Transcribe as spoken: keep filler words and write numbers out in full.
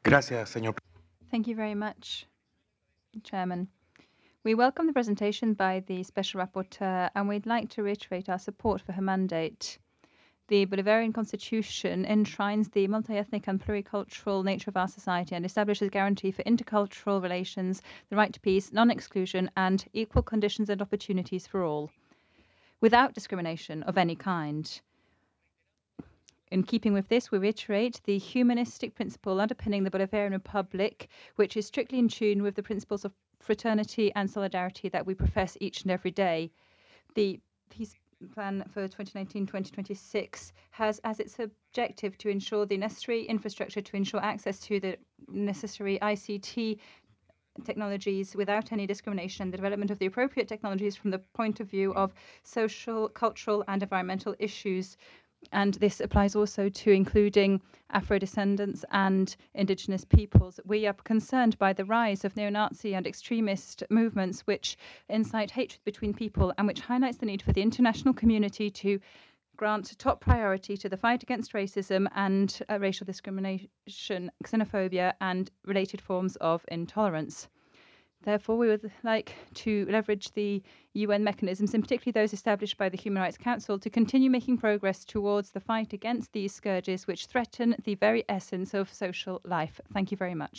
Gracias, señor. Thank you very much, Chairman. We welcome the presentation by the Special Rapporteur, and we'd like to reiterate our support for her mandate. The Bolivarian Constitution enshrines the multi-ethnic and pluricultural nature of our society and establishes guarantee for intercultural relations, the right to peace, non-exclusion, and equal conditions and opportunities for all, without discrimination of any kind. In keeping with this, we reiterate the humanistic principle underpinning the Bolivarian Republic, which is strictly in tune with the principles of fraternity and solidarity that we profess each and every day. The Peace Plan for twenty nineteen to twenty twenty-six has as its objective to ensure the necessary infrastructure to ensure access to the necessary I C T technologies without any discrimination, and the development of the appropriate technologies from the point of view of social, cultural, and environmental issues. And this applies also to including Afro-descendants and indigenous peoples. We are concerned by the rise of neo-Nazi and extremist movements which incite hatred between people and which highlights the need for the international community to grant top priority to the fight against racism and uh, racial discrimination, xenophobia, and related forms of intolerance. Therefore, we would like to leverage the U N mechanisms, and particularly those established by the Human Rights Council, to continue making progress towards the fight against these scourges which threaten the very essence of social life. Thank you very much.